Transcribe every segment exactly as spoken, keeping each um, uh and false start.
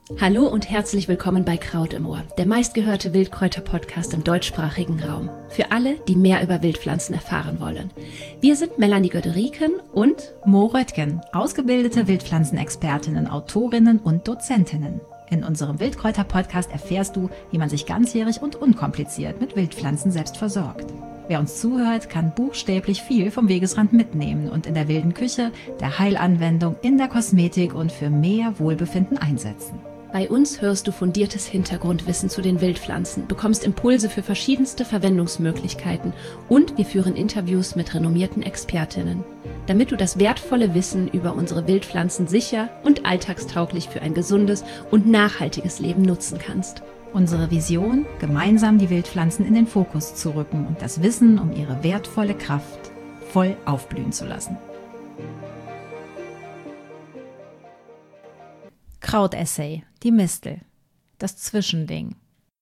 Hallo und herzlich willkommen bei Kraut im Ohr, der meistgehörte Wildkräuter-Podcast im deutschsprachigen Raum. Für alle, die mehr über Wildpflanzen erfahren wollen. Wir sind Melanie Göderiken und Mo Röttgen, ausgebildete Wildpflanzenexpertinnen, Autorinnen und Dozentinnen. In unserem Wildkräuter-Podcast erfährst du, wie man sich ganzjährig und unkompliziert mit Wildpflanzen selbst versorgt. Wer uns zuhört, kann buchstäblich viel vom Wegesrand mitnehmen und in der wilden Küche, der Heilanwendung, in der Kosmetik und für mehr Wohlbefinden einsetzen. Bei uns hörst du fundiertes Hintergrundwissen zu den Wildpflanzen, bekommst Impulse für verschiedenste Verwendungsmöglichkeiten und wir führen Interviews mit renommierten Expertinnen, damit du das wertvolle Wissen über unsere Wildpflanzen sicher und alltagstauglich für ein gesundes und nachhaltiges Leben nutzen kannst. Unsere Vision, gemeinsam die Wildpflanzen in den Fokus zu rücken und das Wissen um ihre wertvolle Kraft voll aufblühen zu lassen. Krautessay, die Mistel, das Zwischending.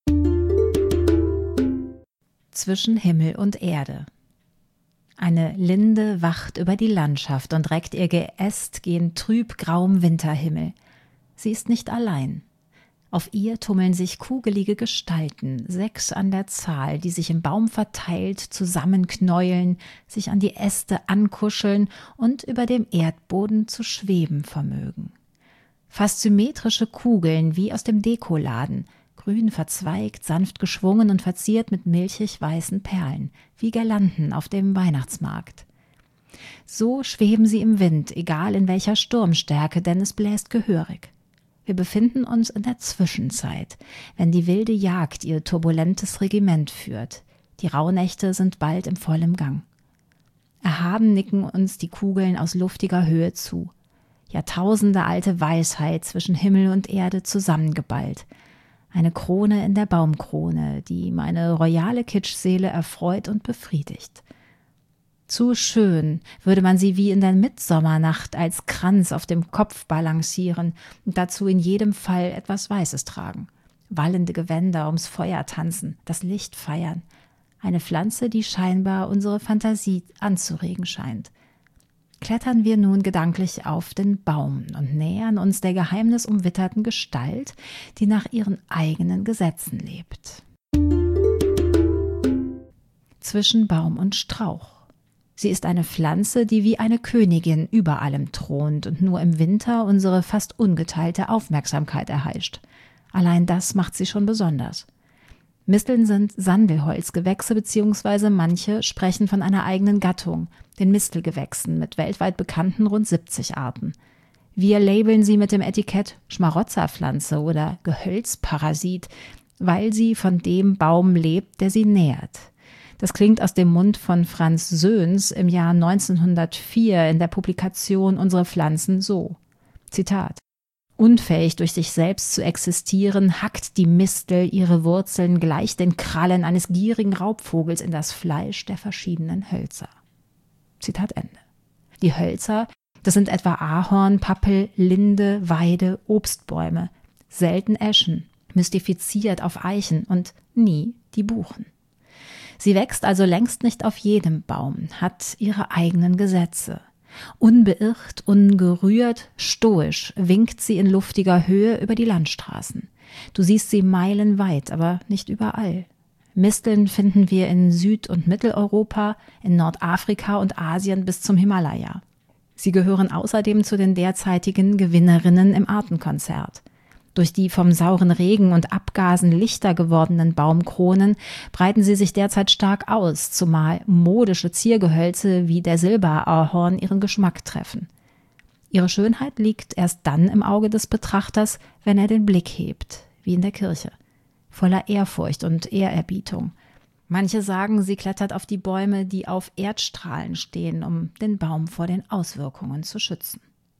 Zwischen Himmel und Erde. Eine Linde wacht über die Landschaft und reckt ihr Geäst gen trübgrauem Winterhimmel. Sie ist nicht allein. Auf ihr tummeln sich kugelige Gestalten, sechs an der Zahl, die sich im Baum verteilt zusammenknäueln, sich an die Äste ankuscheln und über dem Erdboden zu schweben vermögen. Fast symmetrische Kugeln wie aus dem Dekoladen, grün verzweigt, sanft geschwungen und verziert mit milchig-weißen Perlen, wie Girlanden auf dem Weihnachtsmarkt. So schweben sie im Wind, egal in welcher Sturmstärke, denn es bläst gehörig. Wir befinden uns in der Zwischenzeit, wenn die wilde Jagd ihr turbulentes Regiment führt. Die Rauhnächte sind bald im vollen Gang. Erhaben nicken uns die Kugeln aus luftiger Höhe zu. Jahrtausende alte Weisheit zwischen Himmel und Erde zusammengeballt. Eine Krone in der Baumkrone, die meine royale Kitschseele erfreut und befriedigt. Zu schön würde man sie wie in der Mitsommernacht als Kranz auf dem Kopf balancieren und dazu in jedem Fall etwas Weißes tragen. Wallende Gewänder ums Feuer tanzen, das Licht feiern. Eine Pflanze, die scheinbar unsere Fantasie anzuregen scheint. Klettern wir nun gedanklich auf den Baum und nähern uns der geheimnisumwitterten Gestalt, die nach ihren eigenen Gesetzen lebt. Zwischen Baum und Strauch. Sie ist eine Pflanze, die wie eine Königin über allem thront und nur im Winter unsere fast ungeteilte Aufmerksamkeit erheischt. Allein das macht sie schon besonders. Misteln sind Sandelholzgewächse beziehungsweise manche sprechen von einer eigenen Gattung, den Mistelgewächsen mit weltweit bekannten rund siebzig Arten. Wir labeln sie mit dem Etikett Schmarotzerpflanze oder Gehölzparasit, weil sie von dem Baum lebt, der sie nährt. Das klingt aus dem Mund von Franz Söhns im Jahr neunzehnhundertvier in der Publikation Unsere Pflanzen so. Zitat: Unfähig durch sich selbst zu existieren, hackt die Mistel ihre Wurzeln gleich den Krallen eines gierigen Raubvogels in das Fleisch der verschiedenen Hölzer. Zitat Ende. Die Hölzer, das sind etwa Ahorn, Pappel, Linde, Weide, Obstbäume, selten Eschen, mystifiziert auf Eichen und nie die Buchen. Sie wächst also längst nicht auf jedem Baum, hat ihre eigenen Gesetze. Unbeirrt, ungerührt, stoisch winkt sie in luftiger Höhe über die Landstraßen. Du siehst sie meilenweit, aber nicht überall. Misteln finden wir in Süd- und Mitteleuropa, in Nordafrika und Asien bis zum Himalaya. Sie gehören außerdem zu den derzeitigen Gewinnerinnen im Artenkonzert. Durch die vom sauren Regen und Abgasen lichter gewordenen Baumkronen breiten sie sich derzeit stark aus, zumal modische Ziergehölze wie der Silberahorn ihren Geschmack treffen. Ihre Schönheit liegt erst dann im Auge des Betrachters, wenn er den Blick hebt, wie in der Kirche, voller Ehrfurcht und Ehrerbietung. Manche sagen, sie klettert auf die Bäume, die auf Erdstrahlen stehen, um den Baum vor den Auswirkungen zu schützen.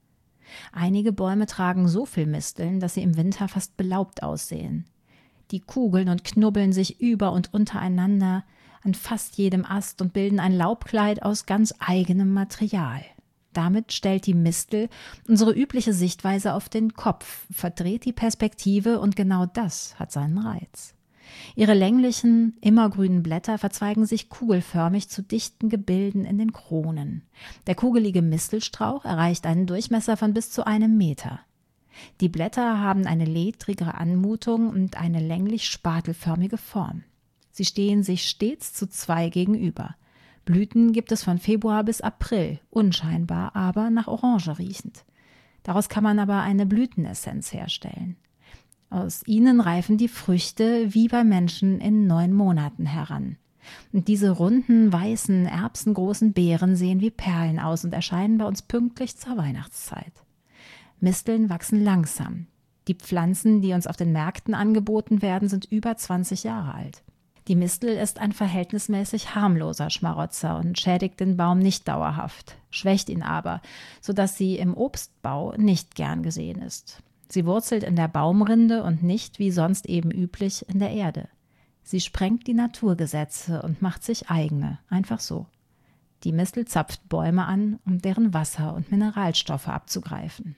Einige Bäume tragen so viel Misteln, dass sie im Winter fast belaubt aussehen. Die kugeln und knubbeln sich über und untereinander an fast jedem Ast und bilden ein Laubkleid aus ganz eigenem Material. Damit stellt die Mistel unsere übliche Sichtweise auf den Kopf, verdreht die Perspektive und genau das hat seinen Reiz. Ihre länglichen, immergrünen Blätter verzweigen sich kugelförmig zu dichten Gebilden in den Kronen. Der kugelige Mistelstrauch erreicht einen Durchmesser von bis zu einem Meter. Die Blätter haben eine ledrige Anmutung und eine länglich-spatelförmige Form. Sie stehen sich stets zu zwei gegenüber. Blüten gibt es von Februar bis April, unscheinbar, aber nach Orange riechend. Daraus kann man aber eine Blütenessenz herstellen. Aus ihnen reifen die Früchte wie bei Menschen in neun Monaten heran. Und diese runden, weißen, erbsengroßen Beeren sehen wie Perlen aus und erscheinen bei uns pünktlich zur Weihnachtszeit. Misteln wachsen langsam. Die Pflanzen, die uns auf den Märkten angeboten werden, sind über zwanzig Jahre alt. Die Mistel ist ein verhältnismäßig harmloser Schmarotzer und schädigt den Baum nicht dauerhaft, schwächt ihn aber, sodass sie im Obstbau nicht gern gesehen ist. Sie wurzelt in der Baumrinde und nicht, wie sonst eben üblich, in der Erde. Sie sprengt die Naturgesetze und macht sich eigene, einfach so. Die Mistel zapft Bäume an, um deren Wasser und Mineralstoffe abzugreifen.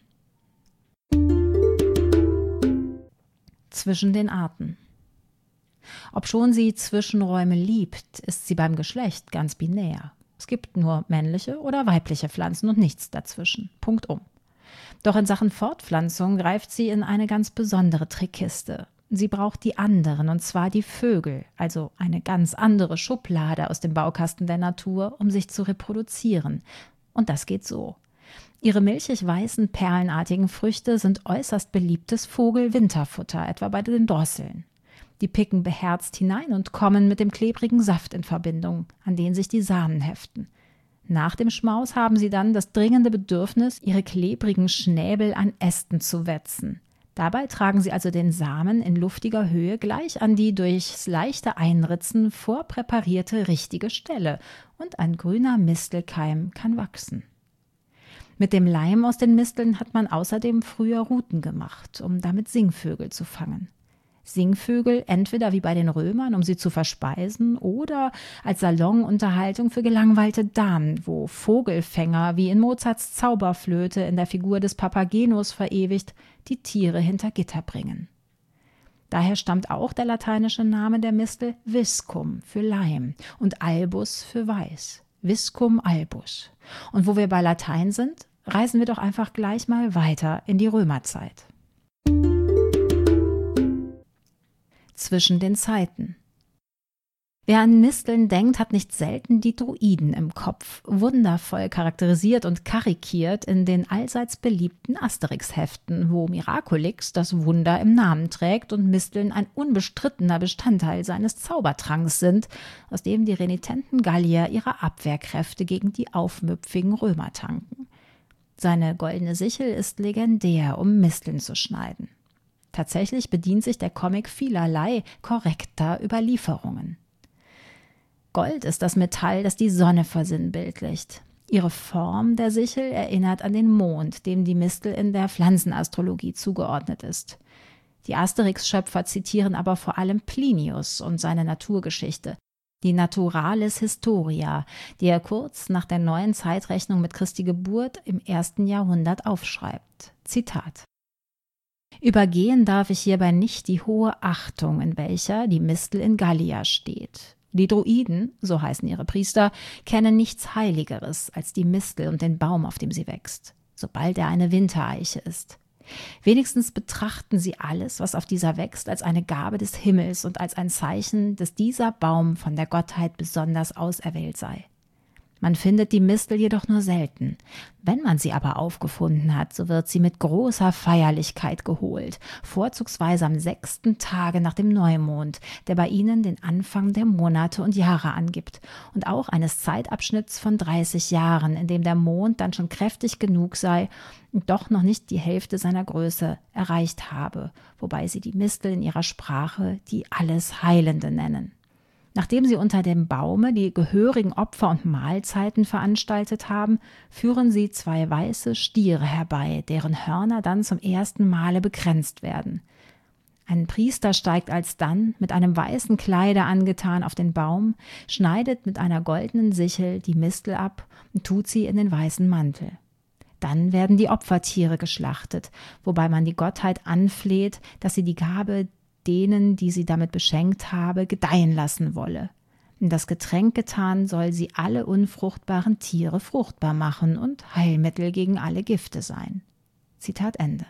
Zwischen den Arten. Obschon sie Zwischenräume liebt, ist sie beim Geschlecht ganz binär. Es gibt nur männliche oder weibliche Pflanzen und nichts dazwischen. Punktum. Doch in Sachen Fortpflanzung greift sie in eine ganz besondere Trickkiste. Sie braucht die anderen, und zwar die Vögel, also eine ganz andere Schublade aus dem Baukasten der Natur, um sich zu reproduzieren. Und das geht so. Ihre milchig-weißen, perlenartigen Früchte sind äußerst beliebtes Vogel-Winterfutter, etwa bei den Drosseln. Die picken beherzt hinein und kommen mit dem klebrigen Saft in Verbindung, an den sich die Samen heften. Nach dem Schmaus haben sie dann das dringende Bedürfnis, ihre klebrigen Schnäbel an Ästen zu wetzen. Dabei tragen sie also den Samen in luftiger Höhe gleich an die durchs leichte Einritzen vorpräparierte richtige Stelle und ein grüner Mistelkeim kann wachsen. Mit dem Leim aus den Misteln hat man außerdem früher Ruten gemacht, um damit Singvögel zu fangen. Singvögel entweder wie bei den Römern, um sie zu verspeisen, oder als Salonunterhaltung für gelangweilte Damen, wo Vogelfänger, wie in Mozarts Zauberflöte in der Figur des Papageno verewigt, die Tiere hinter Gitter bringen. Daher stammt auch der lateinische Name der Mistel Viscum für Leim und Albus für Weiß. Viscum albus. Und wo wir bei Latein sind, reisen wir doch einfach gleich mal weiter in die Römerzeit. Zwischen den Zeiten. Wer an Misteln denkt, hat nicht selten die Druiden im Kopf, wundervoll charakterisiert und karikiert in den allseits beliebten Asterix-Heften, wo Miraculix das Wunder im Namen trägt und Misteln ein unbestrittener Bestandteil seines Zaubertranks sind, aus dem die renitenten Gallier ihre Abwehrkräfte gegen die aufmüpfigen Römer tanken. Seine goldene Sichel ist legendär, um Misteln zu schneiden. Tatsächlich bedient sich der Comic vielerlei korrekter Überlieferungen. Gold ist das Metall, das die Sonne versinnbildlicht. Ihre Form der Sichel erinnert an den Mond, dem die Mistel in der Pflanzenastrologie zugeordnet ist. Die Asterix-Schöpfer zitieren aber vor allem Plinius und seine Naturgeschichte, die Naturalis Historia, die er kurz nach der neuen Zeitrechnung mit Christi Geburt im ersten Jahrhundert aufschreibt. Zitat: Übergehen darf ich hierbei nicht die hohe Achtung, in welcher die Mistel in Gallia steht. Die Druiden, so heißen ihre Priester, kennen nichts Heiligeres als die Mistel und den Baum, auf dem sie wächst, sobald er eine Wintereiche ist. Wenigstens betrachten sie alles, was auf dieser wächst, als eine Gabe des Himmels und als ein Zeichen, dass dieser Baum von der Gottheit besonders auserwählt sei. Man findet die Mistel jedoch nur selten. Wenn man sie aber aufgefunden hat, so wird sie mit großer Feierlichkeit geholt, vorzugsweise am sechsten Tage nach dem Neumond, der bei ihnen den Anfang der Monate und Jahre angibt, und auch eines Zeitabschnitts von dreißig Jahren, in dem der Mond dann schon kräftig genug sei und doch noch nicht die Hälfte seiner Größe erreicht habe, wobei sie die Mistel in ihrer Sprache die Allesheilende nennen. Nachdem sie unter dem Baume die gehörigen Opfer und Mahlzeiten veranstaltet haben, führen sie zwei weiße Stiere herbei, deren Hörner dann zum ersten Male bekränzt werden. Ein Priester steigt alsdann, mit einem weißen Kleide angetan, auf den Baum, schneidet mit einer goldenen Sichel die Mistel ab und tut sie in den weißen Mantel. Dann werden die Opfertiere geschlachtet, wobei man die Gottheit anfleht, dass sie die Gabe denen, die sie damit beschenkt habe, gedeihen lassen wolle. In das Getränk getan, soll sie alle unfruchtbaren Tiere fruchtbar machen und Heilmittel gegen alle Gifte sein. Zitat Ende.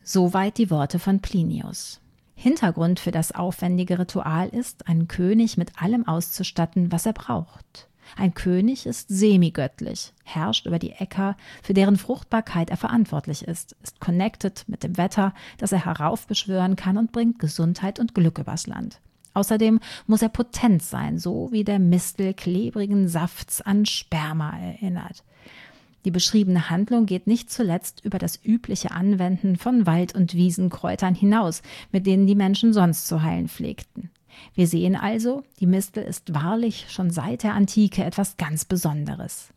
Soweit die Worte von Plinius. Hintergrund für das aufwendige Ritual ist, einen König mit allem auszustatten, was er braucht. Ein König ist semigöttlich, herrscht über die Äcker, für deren Fruchtbarkeit er verantwortlich ist, ist connected mit dem Wetter, das er heraufbeschwören kann und bringt Gesundheit und Glück übers Land. Außerdem muss er potent sein, so wie der Mistel klebrigen Safts an Sperma erinnert. Die beschriebene Handlung geht nicht zuletzt über das übliche Anwenden von Wald- und Wiesenkräutern hinaus, mit denen die Menschen sonst zu heilen pflegten. Wir sehen also, die Mistel ist wahrlich schon seit der Antike etwas ganz Besonderes.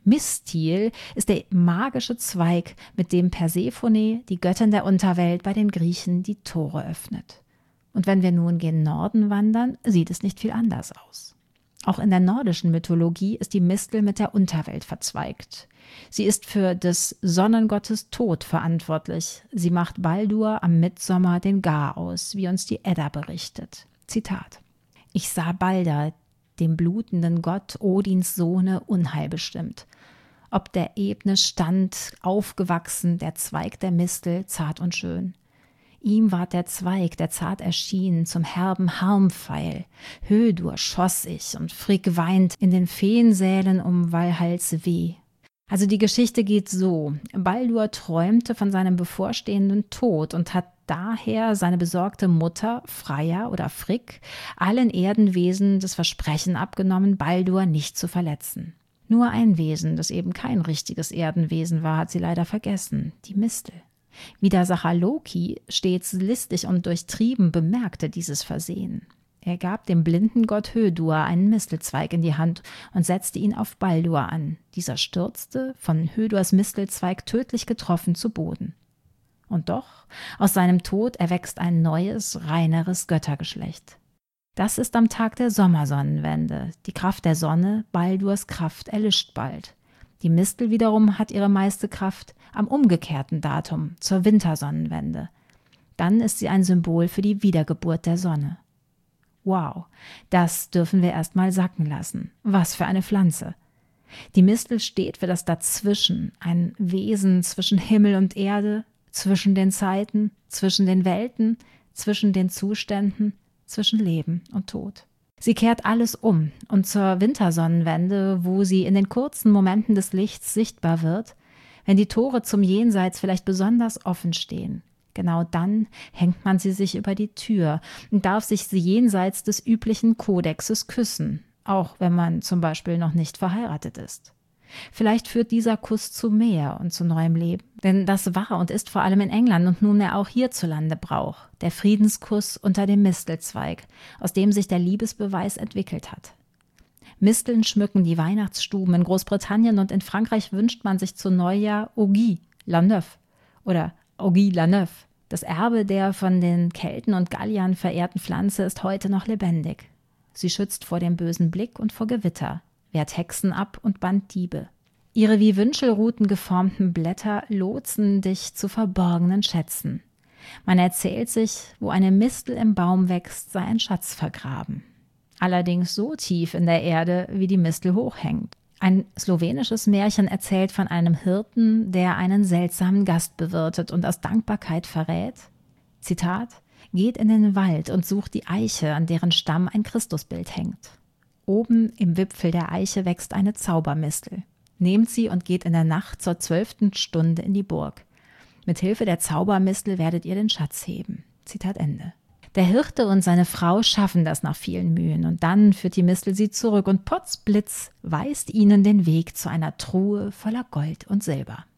Mistil ist der magische Zweig, mit dem Persephone, die Göttin der Unterwelt, bei den Griechen die Tore öffnet. Und wenn wir nun gen Norden wandern, sieht es nicht viel anders aus. Auch in der nordischen Mythologie ist die Mistel mit der Unterwelt verzweigt. Sie ist für des Sonnengottes Tod verantwortlich. Sie macht Baldur am Mittsommer den Garaus, wie uns die Edda berichtet. Zitat: Ich sah Balder, dem blutenden Gott, Odins Sohne, Unheil bestimmt. Ob der Ebne stand, aufgewachsen, der Zweig der Mistel, zart und schön. Ihm ward der Zweig, der zart erschien, zum herben Harmpfeil. Hödur schoss ich und Frigg weint in den Feensälen um Walhalls Weh. Also die Geschichte geht so: Baldur träumte von seinem bevorstehenden Tod und hat daher seine besorgte Mutter, Freya oder Frigg, allen Erdenwesen das Versprechen abgenommen, Baldur nicht zu verletzen. Nur ein Wesen, das eben kein richtiges Erdenwesen war, hat sie leider vergessen: die Mistel. Widersacher Loki, stets listig und durchtrieben, bemerkte dieses Versehen. Er gab dem blinden Gott Hödur einen Mistelzweig in die Hand und setzte ihn auf Baldur an. Dieser stürzte, von Hödurs Mistelzweig tödlich getroffen, zu Boden. Und doch, aus seinem Tod erwächst ein neues, reineres Göttergeschlecht. Das ist am Tag der Sommersonnenwende. Die Kraft der Sonne, Baldurs Kraft, erlischt bald. Die Mistel wiederum hat ihre meiste Kraft am umgekehrten Datum, zur Wintersonnenwende. Dann ist sie ein Symbol für die Wiedergeburt der Sonne. Wow, das dürfen wir erst mal sacken lassen. Was für eine Pflanze. Die Mistel steht für das Dazwischen, ein Wesen zwischen Himmel und Erde, zwischen den Zeiten, zwischen den Welten, zwischen den Zuständen, zwischen Leben und Tod. Sie kehrt alles um und zur Wintersonnenwende, wo sie in den kurzen Momenten des Lichts sichtbar wird, wenn die Tore zum Jenseits vielleicht besonders offen stehen. Genau dann hängt man sie sich über die Tür und darf sich sie jenseits des üblichen Kodexes küssen, auch wenn man zum Beispiel noch nicht verheiratet ist. Vielleicht führt dieser Kuss zu mehr und zu neuem Leben, denn das war und ist vor allem in England und nunmehr auch hierzulande Brauch, der Friedenskuss unter dem Mistelzweig, aus dem sich der Liebesbeweis entwickelt hat. Misteln schmücken die Weihnachtsstuben in Großbritannien und in Frankreich wünscht man sich zu Neujahr Ogi la Neuf oder Ogi la Neuf. Das Erbe der von den Kelten und Galliern verehrten Pflanze ist heute noch lebendig. Sie schützt vor dem bösen Blick und vor Gewitter, wehrt Hexen ab und bannt Diebe. Ihre wie Wünschelruten geformten Blätter lotsen dich zu verborgenen Schätzen. Man erzählt sich, wo eine Mistel im Baum wächst, sei ein Schatz vergraben. Allerdings so tief in der Erde, wie die Mistel hochhängt. Ein slowenisches Märchen erzählt von einem Hirten, der einen seltsamen Gast bewirtet und aus Dankbarkeit verrät, Zitat, geht in den Wald und sucht die Eiche, an deren Stamm ein Christusbild hängt. Oben im Wipfel der Eiche wächst eine Zaubermistel. Nehmt sie und geht in der Nacht zur zwölften Stunde in die Burg. Mit Hilfe der Zaubermistel werdet ihr den Schatz heben. Zitat Ende. Der Hirte und seine Frau schaffen das nach vielen Mühen und dann führt die Mistel sie zurück und potzblitz weist ihnen den Weg zu einer Truhe voller Gold und Silber.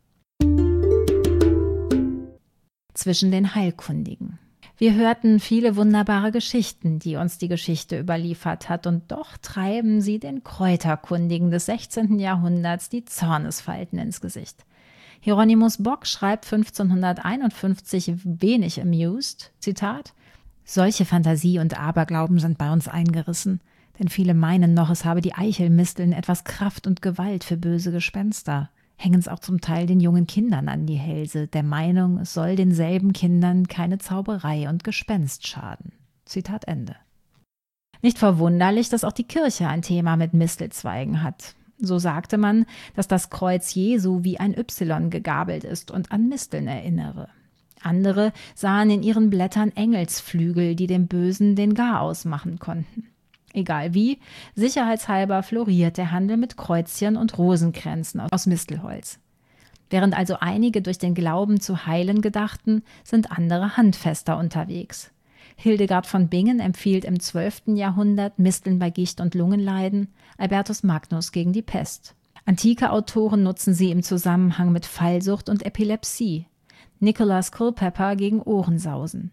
Zwischen den Heilkundigen. Wir hörten viele wunderbare Geschichten, die uns die Geschichte überliefert hat, und doch treiben sie den Kräuterkundigen des sechzehnten Jahrhunderts die Zornesfalten ins Gesicht. Hieronymus Bock schreibt fünfzehnhunderteinundfünfzig wenig amused, Zitat, solche Fantasie und Aberglauben sind bei uns eingerissen, denn viele meinen noch, es habe die Eichelmisteln etwas Kraft und Gewalt für böse Gespenster, hängen es auch zum Teil den jungen Kindern an die Hälse, der Meinung, es soll denselben Kindern keine Zauberei und Gespenst schaden. Zitat Ende. Nicht verwunderlich, dass auch die Kirche ein Thema mit Mistelzweigen hat. So sagte man, dass das Kreuz Jesu wie ein Y gegabelt ist und an Misteln erinnere. Andere sahen in ihren Blättern Engelsflügel, die dem Bösen den Garaus machen konnten. Egal wie, sicherheitshalber floriert der Handel mit Kreuzchen und Rosenkränzen aus Mistelholz. Während also einige durch den Glauben zu heilen gedachten, sind andere handfester unterwegs. Hildegard von Bingen empfiehlt im zwölften Jahrhundert Misteln bei Gicht und Lungenleiden, Albertus Magnus gegen die Pest. Antike Autoren nutzen sie im Zusammenhang mit Fallsucht und Epilepsie. Nicholas Culpeper gegen Ohrensausen.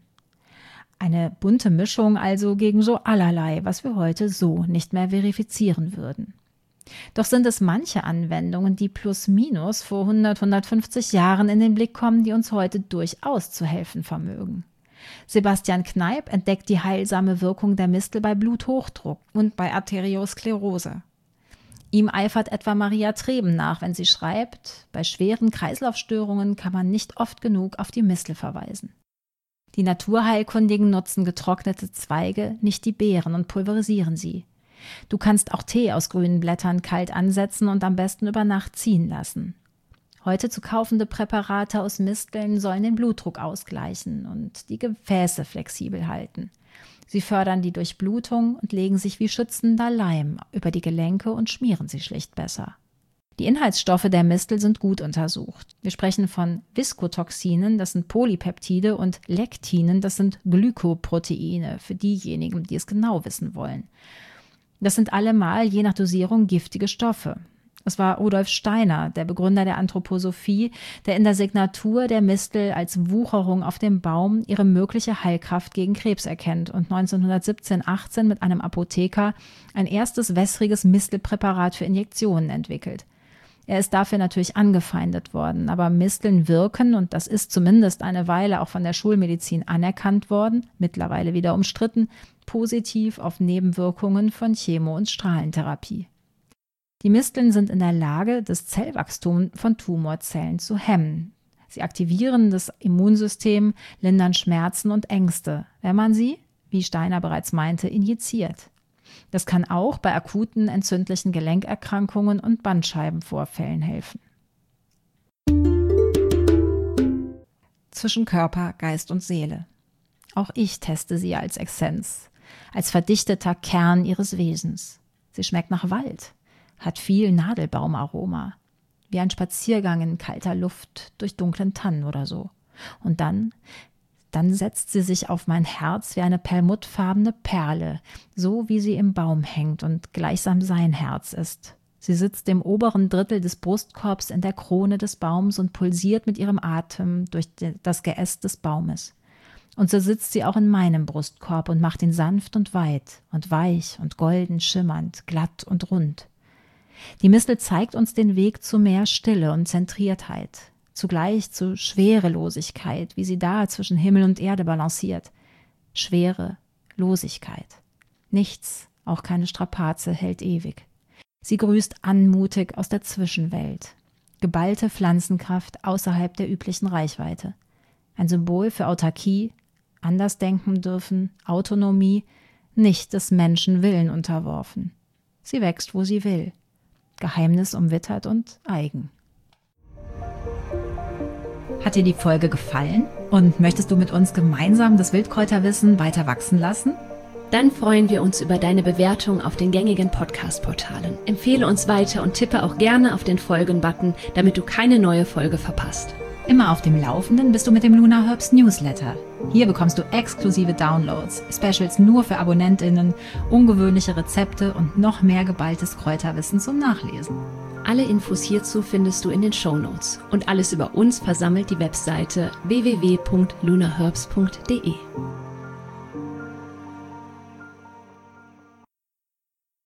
Eine bunte Mischung also gegen so allerlei, was wir heute so nicht mehr verifizieren würden. Doch sind es manche Anwendungen, die plus minus vor hundert, hundertfünfzig Jahren in den Blick kommen, die uns heute durchaus zu helfen vermögen. Sebastian Kneipp entdeckt die heilsame Wirkung der Mistel bei Bluthochdruck und bei Arteriosklerose. Ihm eifert etwa Maria Treben nach, wenn sie schreibt, bei schweren Kreislaufstörungen kann man nicht oft genug auf die Mistel verweisen. Die Naturheilkundigen nutzen getrocknete Zweige, nicht die Beeren, und pulverisieren sie. Du kannst auch Tee aus grünen Blättern kalt ansetzen und am besten über Nacht ziehen lassen. Heute zu kaufende Präparate aus Misteln sollen den Blutdruck ausgleichen und die Gefäße flexibel halten. Sie fördern die Durchblutung und legen sich wie schützender Leim über die Gelenke und schmieren sie schlicht besser. Die Inhaltsstoffe der Mistel sind gut untersucht. Wir sprechen von Viskotoxinen, das sind Polypeptide, und Lektinen, das sind Glykoproteine, für diejenigen, die es genau wissen wollen. Das sind allemal je nach Dosierung giftige Stoffe. Es war Rudolf Steiner, der Begründer der Anthroposophie, der in der Signatur der Mistel als Wucherung auf dem Baum ihre mögliche Heilkraft gegen Krebs erkennt und neunzehnhundertsiebzehn achtzehn mit einem Apotheker ein erstes wässriges Mistelpräparat für Injektionen entwickelt. Er ist dafür natürlich angefeindet worden, aber Misteln wirken, und das ist zumindest eine Weile auch von der Schulmedizin anerkannt worden, mittlerweile wieder umstritten, positiv auf Nebenwirkungen von Chemo- und Strahlentherapie. Die Misteln sind in der Lage, das Zellwachstum von Tumorzellen zu hemmen. Sie aktivieren das Immunsystem, lindern Schmerzen und Ängste, wenn man sie, wie Steiner bereits meinte, injiziert. Das kann auch bei akuten entzündlichen Gelenkerkrankungen und Bandscheibenvorfällen helfen. Zwischen Körper, Geist und Seele. Auch ich teste sie als Essenz, als verdichteter Kern ihres Wesens. Sie schmeckt nach Wald, hat viel Nadelbaumaroma, wie ein Spaziergang in kalter Luft durch dunklen Tannen oder so. Und dann, dann setzt sie sich auf mein Herz wie eine perlmuttfarbene Perle, so wie sie im Baum hängt und gleichsam sein Herz ist. Sie sitzt im oberen Drittel des Brustkorbs in der Krone des Baums und pulsiert mit ihrem Atem durch das Geäst des Baumes. Und so sitzt sie auch in meinem Brustkorb und macht ihn sanft und weit und weich und golden schimmernd, glatt und rund. Die Mistel zeigt uns den Weg zu mehr Stille und Zentriertheit, zugleich zu Schwerelosigkeit, wie sie da zwischen Himmel und Erde balanciert. Schwere Losigkeit. Nichts, auch keine Strapaze, hält ewig. Sie grüßt anmutig aus der Zwischenwelt. Geballte Pflanzenkraft außerhalb der üblichen Reichweite. Ein Symbol für Autarkie, anders denken dürfen, Autonomie, nicht des Menschen Willen unterworfen. Sie wächst, wo sie will. Geheimnis umwittert und eigen. Hat dir die Folge gefallen und möchtest du mit uns gemeinsam das Wildkräuterwissen weiter wachsen lassen? Dann freuen wir uns über deine Bewertung auf den gängigen Podcast-Portalen. Empfehle uns weiter und tippe auch gerne auf den Folgen-Button, damit du keine neue Folge verpasst. Immer auf dem Laufenden bist du mit dem Luna Herbs Newsletter. Hier bekommst du exklusive Downloads, Specials nur für AbonnentInnen, ungewöhnliche Rezepte und noch mehr geballtes Kräuterwissen zum Nachlesen. Alle Infos hierzu findest du in den Shownotes. Und alles über uns versammelt die Webseite w w w punkt lunaherbs punkt d e.